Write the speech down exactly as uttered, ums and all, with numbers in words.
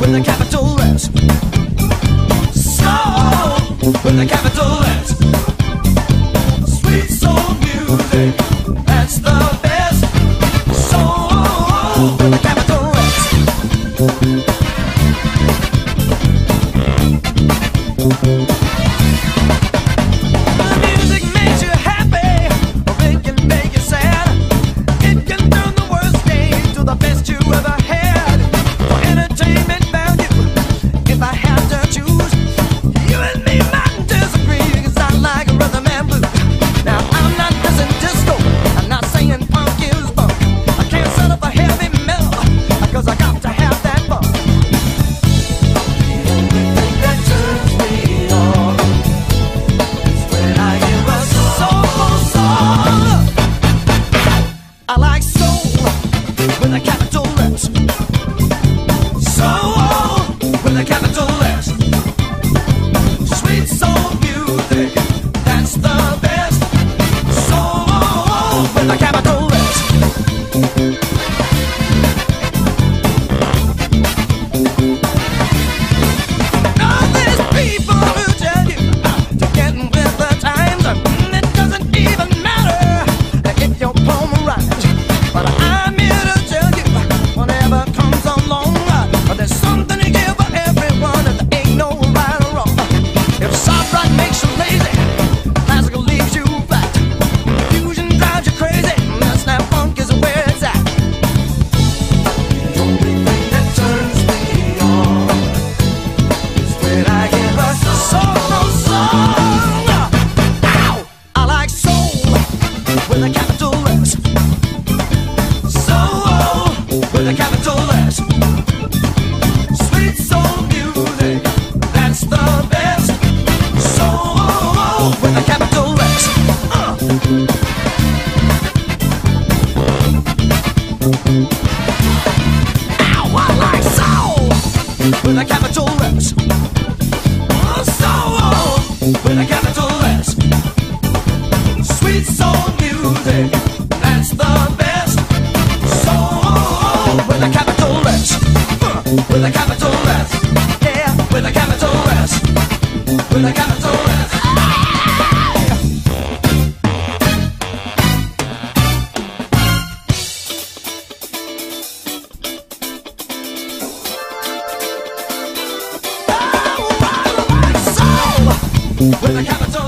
with a capital S. Soul with a capital S. Sweet soul music, that's the best. Soul with a capital S. With a capital S. Soul with a capital S. Sweet soul music, that's the best. Soul with a capital S. Now there's people who tell you to get with the times. It doesn't even matter if your poem rhymes, but I'm here to whatever comes along, there's something to give for everyone, and there ain't no right or wrong. If soft rock makes you lazy, classical leaves you flat, fusion drives you crazy, that's that funk is where it's at. The only thing that turns me on is when I hear a solo song. Ow! I like soul with a capital S. Soul with a capital S. Sweet soul music, that's the best. Soul with a capital S. Uh. Ow, I like soul with a capital S. Oh, soul with a capital S. Sweet soul music, that's the best. With a capital S, uh, with a capital S, yeah, with a capital S, with a capital S. Oh, I like soul with a capital